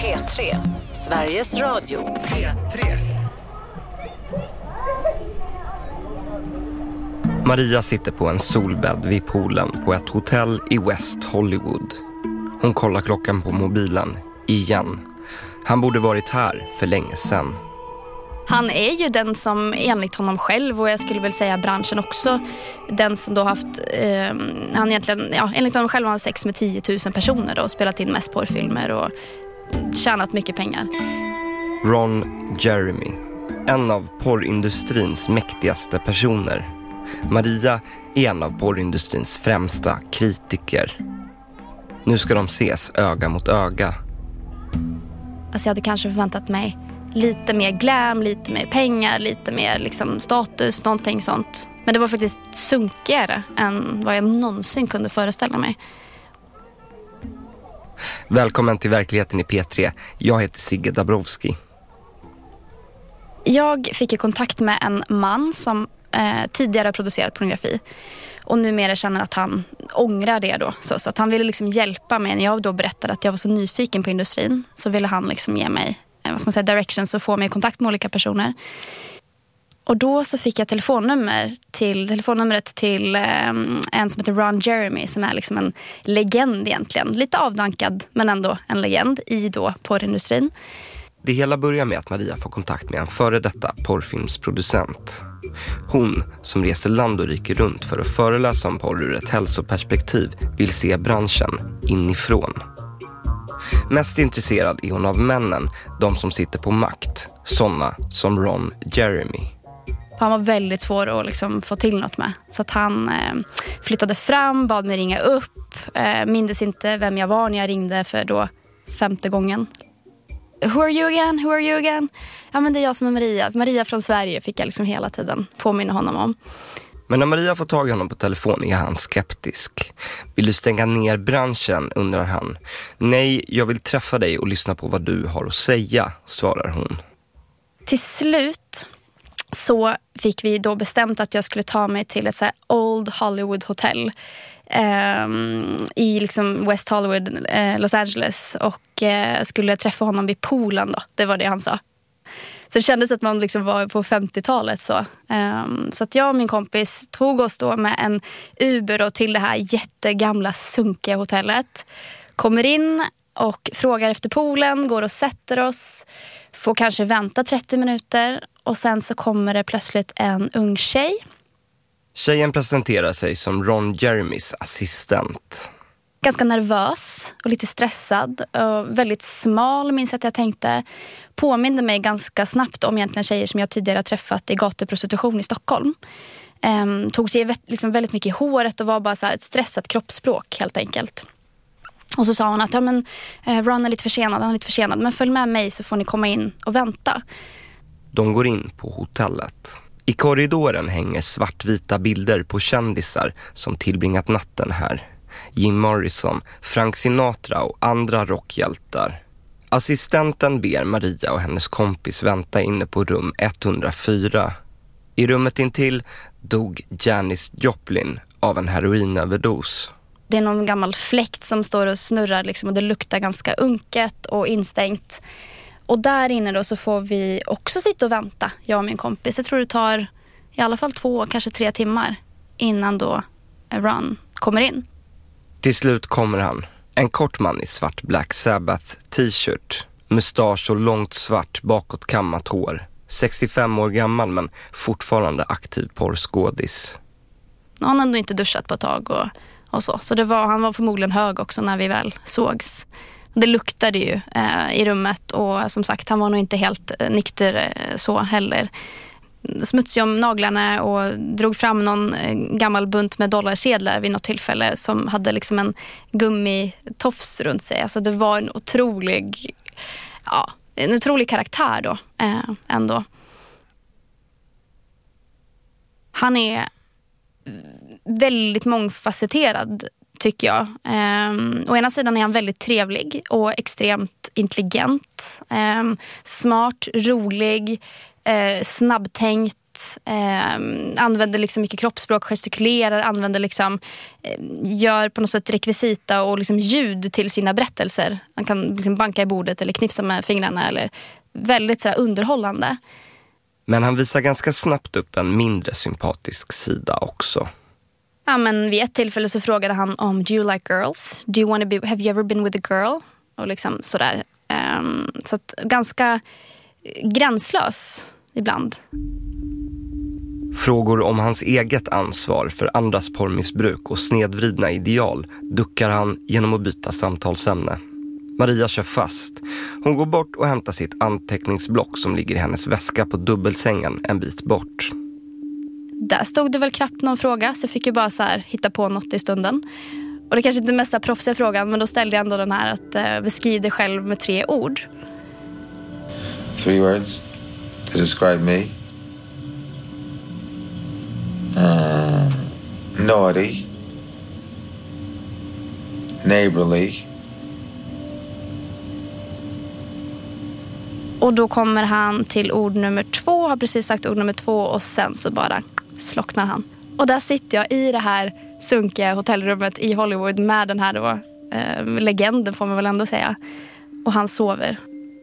P3, Sveriges Radio. P3. Maria sitter på en solbädd vid poolen på ett hotell i West Hollywood. Hon kollar klockan på mobilen igen. Han borde varit här för länge sedan. Han är ju den som enligt honom själv, och jag skulle väl säga branschen också, den som då haft, han egentligen, enligt honom själv har han sex med 10 000 personer då, och spelat in mest porrfilmer och tjänat mycket pengar. Ron Jeremy, en av porrindustrins mäktigaste personer. Maria är en av porrindustrins främsta kritiker. Nu ska de ses öga mot öga. Alltså jag hade kanske förväntat mig lite mer glam, lite mer pengar, lite mer liksom status, någonting sånt. Men det var faktiskt sunkigare än vad jag någonsin kunde föreställa mig. Välkommen till verkligheten i P3. Jag heter Sigge Dabrowski. Jag fick ju kontakt med en man som tidigare producerat pornografi. Och numera känner att han ångrar det då. Så att han ville liksom hjälpa mig. När jag då berättade att jag var så nyfiken på industrin, så ville han liksom ge mig directions och få mig i kontakt med olika personer. Och då så fick jag telefonnumret till en som heter Ron Jeremy, som är liksom en legend egentligen. Lite avdankad, men ändå en legend i då porrindustrin. Det hela börjar med att Maria får kontakt med en före detta porrfilmsproducent. Hon, som reser land och rike runt för att föreläsa om porr ur ett hälsoperspektiv, vill se branschen inifrån. Mest intresserad är hon av männen, de som sitter på makt, sådana som Ron Jeremy. Han var väldigt svår att liksom få till något med. Så att han flyttade fram, bad mig ringa upp, mindes inte vem jag var när jag ringde för då 5:e gången. Who are you again? Ja, men det är jag som är Maria. Maria från Sverige fick jag liksom hela tiden påminna honom om. Men när Maria får tag i honom på telefon är han skeptisk. Vill du stänga ner branschen, undrar han. Nej, jag vill träffa dig och lyssna på vad du har att säga, svarar hon. Till slut så fick vi då bestämt att jag skulle ta mig till ett så här Old Hollywood hotell i liksom West Hollywood, Los Angeles, och skulle träffa honom vid poolen då. Det var det han sa. Så det kändes att man liksom var på 50-talet så. Så att jag och min kompis tog oss då med en Uber då till det här jättegamla sunkiga hotellet. Kommer in och frågar efter poolen, går och sätter oss. Får kanske vänta 30 minuter och sen så kommer det plötsligt en ung tjej. Tjejen presenterar sig som Ron Jeremys assistent. Ganska nervös och lite stressad och väldigt smal, minns att jag tänkte. Påminde mig ganska snabbt om egentligen tjejer som jag tidigare träffat i gatuprostitution i Stockholm. Tog sig liksom väldigt mycket i håret och var bara så här ett stressat kroppsspråk helt enkelt. Och så sa hon att Ron är lite försenad, men följ med mig så får ni komma in och vänta. De går in på hotellet. I korridoren hänger svartvita bilder på kändisar som tillbringat natten här. Jim Morrison, Frank Sinatra och andra rockhjältar. Assistenten ber Maria och hennes kompis vänta inne på rum 104. I rummet intill dog Janis Joplin av en heroinöverdos. Det är någon gammal fläkt som står och snurrar liksom, och det luktar ganska unket och instängt. Och där inne då så får vi också sitta och vänta, jag och min kompis. Jag tror det tar i alla fall 2, kanske 3 timmar innan då Ron kommer in. Till slut kommer han. En kort man i svart Black Sabbath t-shirt. Mustasch och långt svart bakåtkammat hår. 65 år gammal men fortfarande aktiv porrskådis. Han hade inte duschat på ett tag och så. Så han var förmodligen hög också när vi väl sågs. Det luktade ju i rummet och som sagt, han var nog inte helt nykter så heller. Smutsig om naglarna och drog fram någon gammal bunt med dollarsedlar vid något tillfälle som hade liksom en gummitofs runt sig. Alltså det var en otrolig karaktär då ändå. Han är väldigt mångfacetterad tycker jag. Å ena sidan är han väldigt trevlig och extremt intelligent. Smart, rolig, snabbtänkt, använder liksom mycket kroppsspråk, gestikulerar, använder liksom, gör på något sätt rekvisita och liksom ljud till sina berättelser. Han kan liksom banka i bordet eller knipsa med fingrarna, eller väldigt så här underhållande. Men han visar ganska snabbt upp en mindre sympatisk sida också. Ja, men vid ett tillfälle så frågade han om do you like girls? Do you want to be, have you ever been with a girl? Och liksom sådär. Så att ganska gränslös ibland. Frågor om hans eget ansvar för andras porrmissbruk och snedvridna ideal duckar han genom att byta samtalsämne. Maria kör fast. Hon går bort och hämtar sitt anteckningsblock som ligger i hennes väska på dubbelsängen en bit bort. Där stod det väl knappt någon fråga, så jag fick ju bara så här hitta på något i stunden. Och det kanske inte är mesta proffsiga frågan, men då ställde jag ändå den här att beskriv dig själv med 3 ord. 3 words to describe me. Naughty. Neighborly. Och då kommer han till ord nummer 2, har precis sagt ord nummer 2 och sen så bara slocknar han. Och där sitter jag i det här sunkiga hotellrummet i Hollywood med den här då, legenden får man väl ändå säga. Och han sover.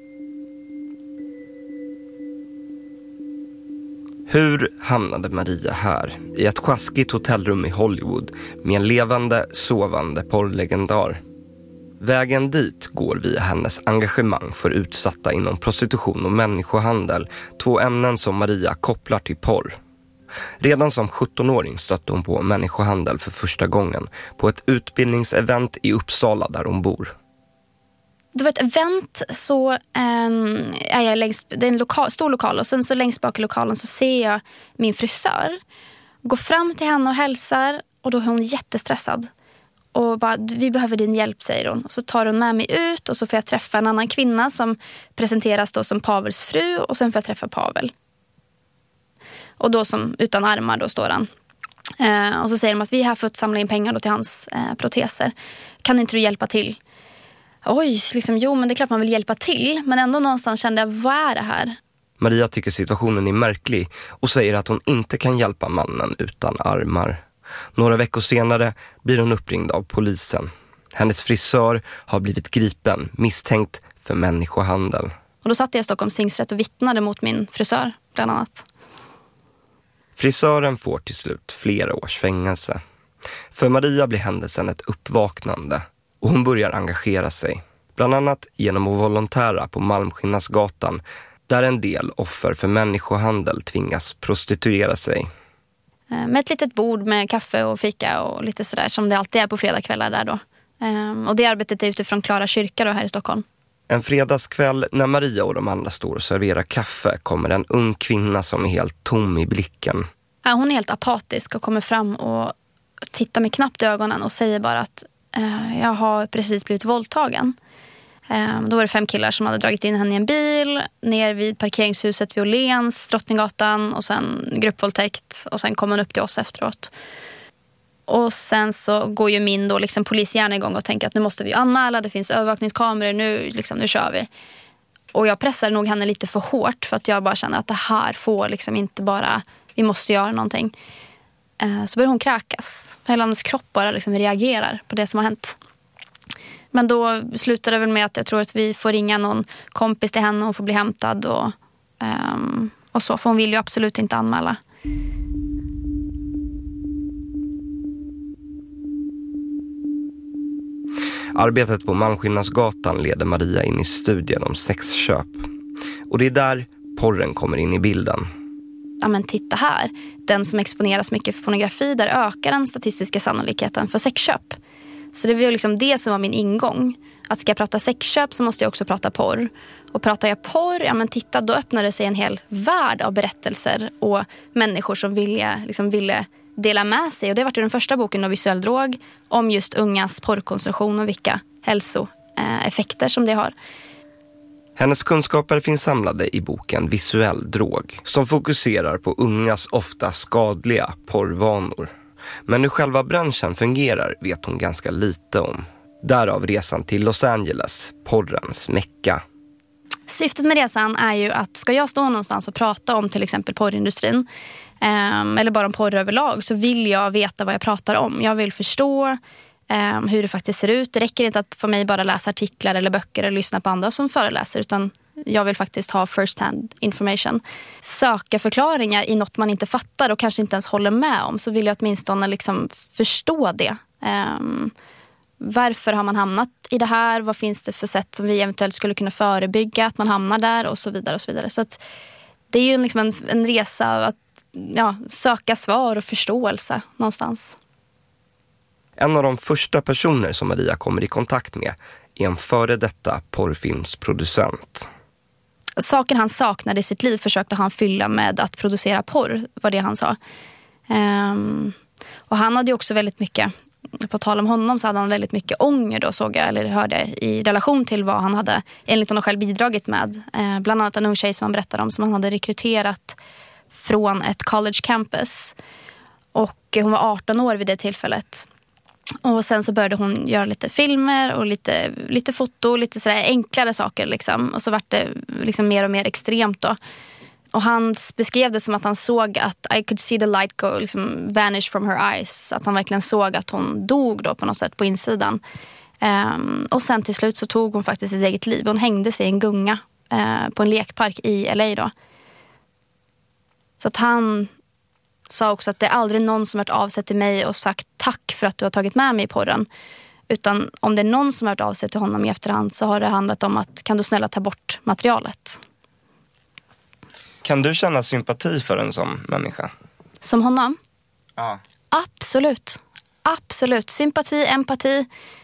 Hur hamnade Maria här i ett sjaskigt hotellrum i Hollywood med en levande, sovande porrlegendar? Vägen dit går via hennes engagemang för utsatta inom prostitution och människohandel, 2 ämnen som Maria kopplar till porr. Redan som 17-åring stötte hon på människohandel för första gången på ett utbildningsevent i Uppsala där hon bor. Det var ett event, så är jag längst, det är en stor lokal, och sen så längst bak i lokalen så ser jag min frisör. Går fram till henne och hälsar, och då är hon jättestressad. Och bara, vi behöver din hjälp, säger hon. Och så tar hon med mig ut, och så får jag träffa en annan kvinna som presenteras då som Pavels fru, och sen får jag träffa Pavel. Och då som utan armar då står han. Och så säger de att vi har fått samla in pengar då till hans proteser. Kan inte du hjälpa till? Oj, liksom, jo men det är klart man vill hjälpa till. Men ändå någonstans kände jag, vad är det här? Maria tycker situationen är märklig och säger att hon inte kan hjälpa mannen utan armar. Några veckor senare blir hon uppringd av polisen. Hennes frisör har blivit gripen, misstänkt för människohandel. Och då satt jag i Stockholms tingsrätt och vittnade mot min frisör, bland annat. Frisören får till slut flera års fängelse. För Maria blir händelsen ett uppvaknande och hon börjar engagera sig. Bland annat genom att volontära på Malmskinnasgatan, där en del offer för människohandel tvingas prostituera sig. Med ett litet bord med kaffe och fika och lite sådär som det alltid är på fredagskvällar där då. Och det arbetet är utifrån Klara kyrka då här i Stockholm. En fredagskväll när Maria och de andra står och serverar kaffe kommer en ung kvinna som är helt tom i blicken. Ja, hon är helt apatisk och kommer fram och tittar med knappt i ögonen och säger bara att jag har precis blivit våldtagen. Då var det 5 killar som hade dragit in henne i en bil ner vid parkeringshuset vid Åhléns, Drottninggatan, och sen gruppvåldtäkt, och sen kom hon upp till oss efteråt. Och sen så går ju min då liksom polishjärna igång och tänker att nu måste vi anmäla, det finns övervakningskameror, nu kör vi. Och jag pressar nog henne lite för hårt för att jag bara känner att det här får liksom inte bara, vi måste göra någonting. Så börjar hon kräkas. Hela hennes kropp bara liksom reagerar på det som har hänt. Men då slutar det väl med att jag tror att vi får ringa någon kompis till henne och hon får bli hämtad och så. För hon vill ju absolut inte anmäla. Arbetet på Malmskinnasgatan leder Maria in i studien om sexköp. Och det är där porren kommer in i bilden. Ja men titta här, den som exponeras mycket för pornografi, där ökar den statistiska sannolikheten för sexköp. Så det var ju liksom det som var min ingång. Att ska jag prata sexköp så måste jag också prata porr. Och pratar jag porr, ja men titta, då öppnar det sig en hel värld av berättelser och människor som ville dela med sig. Och det var den första boken av Visuell drog om just ungas porrkonsumtion och vilka hälsoeffekter som det har. Hennes kunskaper finns samlade i boken Visuell drog, som fokuserar på ungas ofta skadliga porrvanor. Men hur själva branschen fungerar vet hon ganska lite om. Därav resan till Los Angeles, porrens mecka. Syftet med resan är ju att ska jag stå någonstans och prata om till exempel porrindustrin eller bara om porr överlag, så vill jag veta vad jag pratar om. Jag vill förstå hur det faktiskt ser ut. Det räcker inte att för mig bara läsa artiklar eller böcker eller lyssna på andra som föreläser, utan jag vill faktiskt ha first hand information. Söka förklaringar i något man inte fattar och kanske inte ens håller med om, så vill jag åtminstone liksom förstå det. Varför har man hamnat i det här? Vad finns det för sätt som vi eventuellt skulle kunna förebygga att man hamnar där, och så vidare och så vidare. Så att det är ju liksom en resa att söka svar och förståelse någonstans. En av de första personer som Maria kommer i kontakt med är en före detta porrfilmsproducent. Saker han saknade i sitt liv försökte han fylla med att producera porr, var det han sa. Och han hade ju också väldigt mycket, på tal om honom så hade han väldigt mycket ånger då, såg jag, eller hörde, i relation till vad han hade enligt honom själv bidragit med. Bland annat en ung tjej som han berättade om, som han hade rekryterat från ett college campus. Och hon var 18 år vid det tillfället. Och sen så började hon göra lite filmer och lite foto, lite sådär enklare saker liksom. Och så var det liksom mer och mer extremt då. Och han beskrev det som att han såg att I could see the light go, liksom vanish from her eyes. Att han verkligen såg att hon dog då på något sätt på insidan. Och sen till slut så tog hon faktiskt sitt eget liv. Hon hängde sig i en gunga på en lekpark i LA då. Så att han sa också att det är aldrig någon som har hört av sig till mig och sagt tack för att du har tagit med mig i porren. Utan om det är någon som har hört av sig till honom i efterhand, så har det handlat om att kan du snälla ta bort materialet. Kan du känna sympati för en sån människa? Som honom? Ja. Absolut. Absolut. Sympati, empati,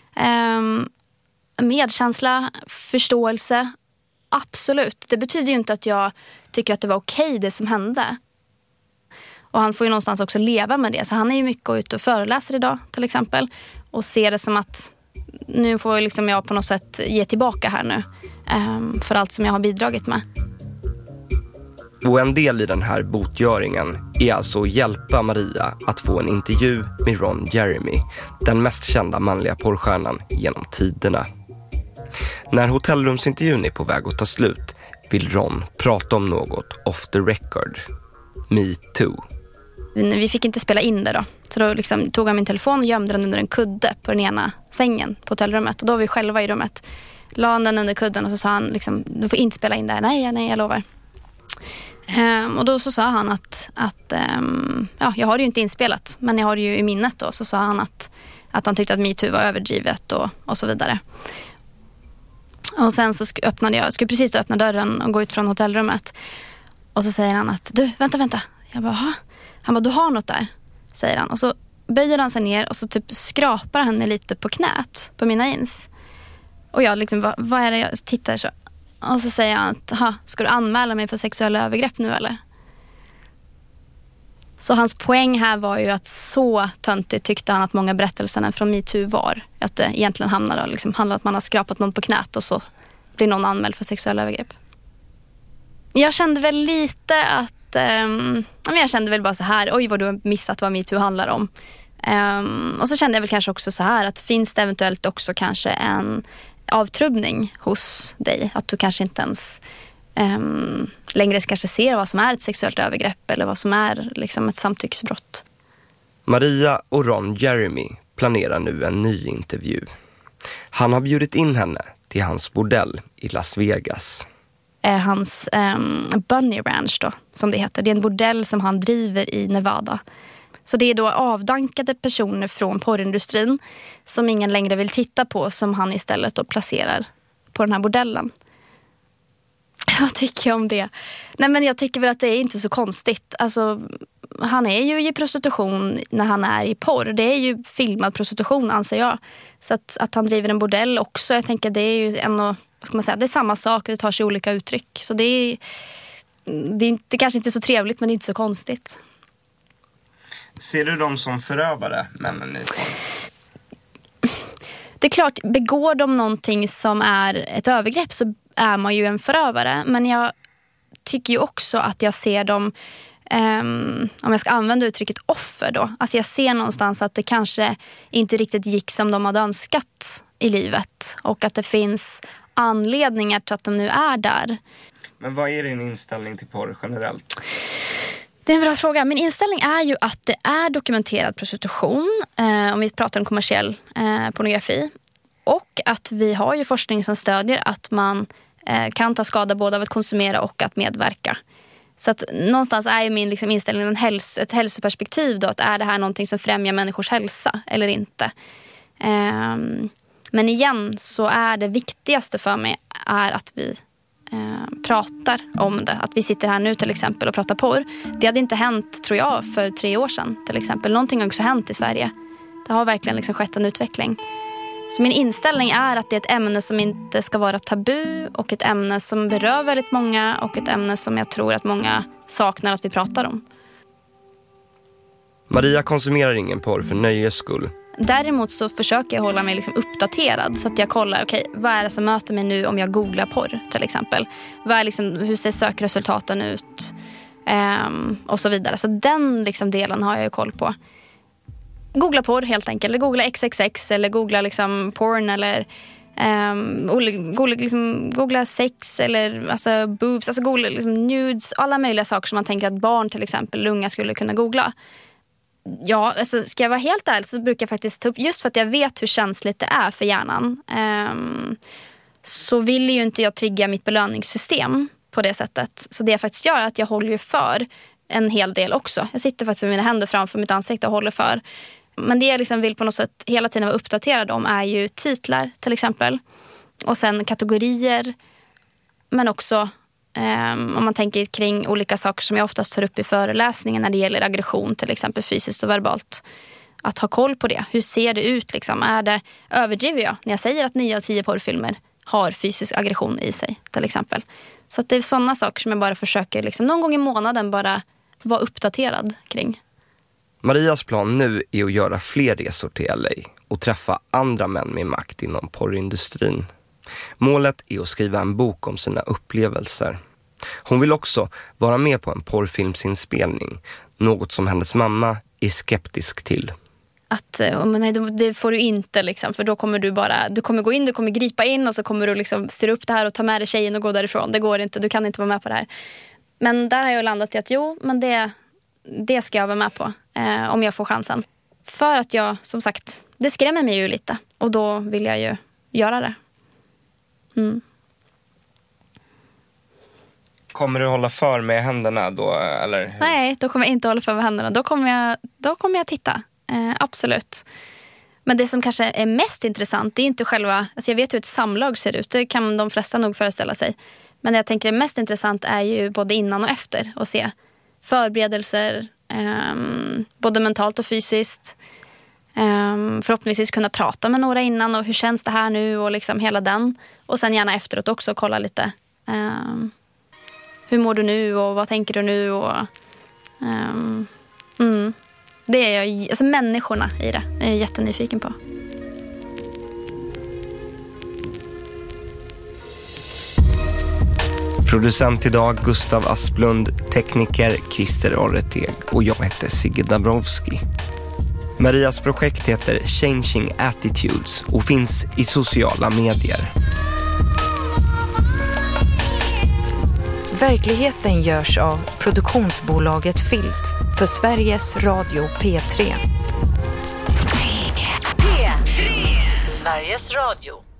medkänsla, förståelse. Absolut. Det betyder ju inte att jag tycker att det var okej det som hände. Och han får ju någonstans också leva med det. Så han är ju mycket ute och föreläser idag till exempel. Och ser det som att nu får liksom jag på något sätt ge tillbaka här nu. För allt som jag har bidragit med. Och en del i den här botgöringen är alltså att hjälpa Maria att få en intervju med Ron Jeremy, den mest kända manliga porrstjärnan genom tiderna. När hotellrumsintervjun är på väg att ta slut vill Ron prata om något off the record. Me too. Vi fick inte spela in det då. Så då liksom tog han min telefon och gömde den under en kudde på den ena sängen på hotellrummet. Och då var vi själva i rummet. La han den under kudden och så sa han liksom, du får inte spela in det här. Nej, jag lovar. Och då så sa han att jag har det ju inte inspelat, men jag har det ju i minnet då. Så sa han att han tyckte att MeToo var överdrivet och så vidare. Och sen så skulle precis öppna dörren och gå ut från hotellrummet. Och så säger han att du, vänta. Jag bara, ha? Han bara, du har något där, säger han. Och så böjer han sig ner och så typ skrapar han mig lite på knät på mina jeans. Och jag liksom, vad är det jag tittar så? Och så säger han att, ska du anmäla mig för sexuella övergrepp nu eller? Så hans poäng här var ju att så töntigt tyckte han att många berättelserna från MeToo var. Att det egentligen handlar om att man har skrapat någon på knät och så blir någon anmäld för sexuella övergrepp. Jag kände väl lite att jag kände väl bara så här, oj vad du har missat vad MeToo handlar om. Och så kände jag väl kanske också så här, att finns det eventuellt också kanske en avtrubbning hos dig, att du kanske inte ens längre kanske ser vad som är ett sexuellt övergrepp eller vad som är liksom ett samtyckesbrott. Maria och Ron Jeremy planerar nu en ny intervju. Han har bjudit in henne till hans bordell i Las Vegas. Hans Bunny Ranch då, som det heter. Det är en bordell som han driver i Nevada. Så det är då avdankade personer från porrindustrin som ingen längre vill titta på, som han istället då placerar på den här bordellen. Vad tycker jag om det? Nej, men jag tycker väl att det är inte så konstigt. Alltså, han är ju i prostitution när han är i porr. Det är ju filmad prostitution, anser jag. Så att han driver en bordell också, jag tänker det är ju vad ska man säga, det är samma sak, det tar sig olika uttryck. Så det är kanske inte så trevligt, men det är inte så konstigt. Ser du dem som förövare, männen i porr? Det är klart, begår de någonting som är ett övergrepp så är man ju en förövare. Men jag tycker ju också att jag ser dem, om jag ska använda uttrycket offer då. Alltså jag ser någonstans att det kanske inte riktigt gick som de hade önskat i livet. Och att det finns anledningar till att de nu är där. Men vad är din inställning till porr generellt? Det är en bra fråga. Min inställning är ju att det är dokumenterad prostitution, om vi pratar om kommersiell pornografi. Och att vi har ju forskning som stödjer att man kan ta skada både av att konsumera och att medverka. Så att någonstans är ju min liksom inställning ett hälsoperspektiv då, att är det här någonting som främjar människors hälsa eller inte. Men igen så är det viktigaste för mig är att vi pratar om det. Att vi sitter här nu till exempel och pratar porr. Det hade inte hänt, tror jag, för 3 år sedan till exempel. Någonting har också hänt i Sverige. Det har verkligen liksom skett en utveckling. Så min inställning är att det är ett ämne som inte ska vara tabu och ett ämne som berör väldigt många och ett ämne som jag tror att många saknar att vi pratar om. Maria konsumerar ingen porr för nöjes skull. Däremot så försöker jag hålla mig liksom uppdaterad så att jag kollar, okej, vad är det som möter mig nu om jag googlar porr till exempel. Vad är liksom, hur ser sökresultaten ut och så vidare. Så den liksom delen har jag ju koll på. Googla porr helt enkelt, eller googla XXX eller googla liksom porn eller googla sex eller alltså boobs, alltså googla liksom nudes, alla möjliga saker som man tänker att barn till exempel, unga skulle kunna googla. Ja, alltså ska jag vara helt ärlig så brukar jag faktiskt ta upp, just för att jag vet hur känsligt det är för hjärnan, så vill ju inte jag trigga mitt belöningssystem på det sättet. Så det jag faktiskt gör är att jag håller för en hel del också. Jag sitter faktiskt med mina händer framför mitt ansikte och håller för. Men det jag liksom vill på något sätt hela tiden vara uppdaterad om är ju titlar till exempel. Och sen kategorier. Men också om man tänker kring olika saker som jag oftast tar upp i föreläsningen när det gäller aggression till exempel fysiskt och verbalt. Att ha koll på det. Hur ser det ut liksom? Överdriver jag när jag säger att 9 av 10 porrfilmer har fysisk aggression i sig till exempel? Så att det är sådana saker som jag bara försöker liksom, någon gång i månaden bara vara uppdaterad kring. Marias plan nu är att göra fler resor till LA och träffa andra män med makt inom porrindustrin. Målet är att skriva en bok om sina upplevelser. Hon vill också vara med på en porrfilmsinspelning, något som hennes mamma är skeptisk till. Att nej, det får du inte liksom, för då kommer du kommer gå in, du kommer gripa in och så kommer du liksom styra upp det här och ta med dig tjejen och gå därifrån. Det går inte, du kan inte vara med på det här. Men där har jag landat i att jo, men det ska jag vara med på om jag får chansen. För att jag, som sagt, det skrämmer mig ju lite och då vill jag ju göra det. Mm. Kommer du hålla för med händerna då? Eller? Nej, då kommer jag inte hålla för med händerna. Då kommer jag titta. Absolut. Men det som kanske är mest intressant, det är inte själva, alltså jag vet hur ett samlag ser ut, det kan de flesta nog föreställa sig. Men det jag tänker är mest intressant är ju både innan och efter och se förberedelser, både mentalt och fysiskt. Förhoppningsvis kunna prata med några innan och hur känns det här nu och liksom hela den. Och sen gärna efteråt också kolla lite hur mår du nu och vad tänker du nu och det är jag, alltså människorna i det är jag jättenyfiken på. Producent idag Gustav Asplund, tekniker Christer Orreteg och jag heter Sigge Dabrowski. Marias projekt heter Changing Attitudes och finns i sociala medier. Verkligheten görs av produktionsbolaget Filt för Sveriges Radio P3. Sveriges Radio.